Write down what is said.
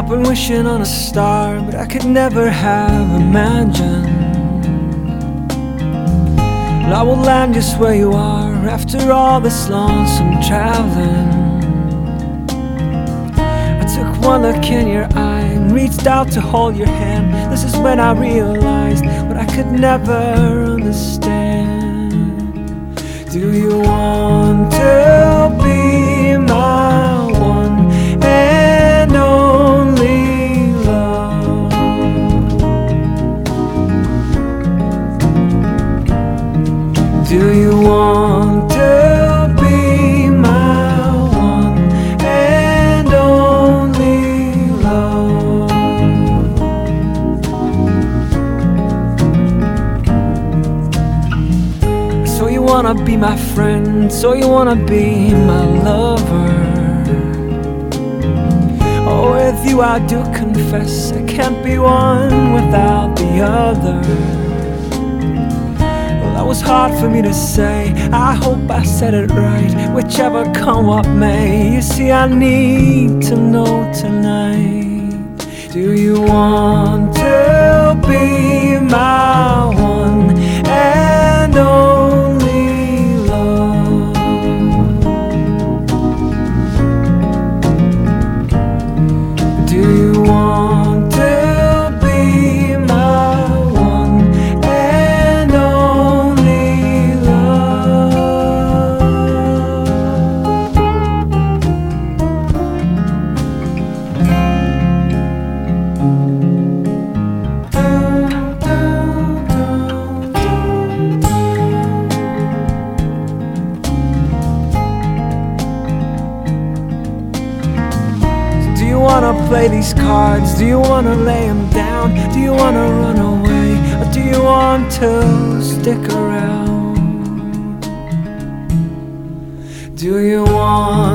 I've been wishing on a star, but I could never have imagined that I will land just where you are after all this lonesome traveling. I took one look in your eye and reached out to hold your hand. This is when I realized what I could never understand. Do you want to be my one and only love? Do you want to be my one and only love? So you wanna be my friend, so you wanna be my lover. Oh, with you I do confess I can't be one without the other. That was hard for me to say, I hope I said it right. Whichever come what may, you see I need to know tonight. Do you want to be my one and only love? Do you want to be my one and only love? Do you wanna play these cards? Do you wanna lay them down? Do you wanna run away? Or do you want to stick around? Do you want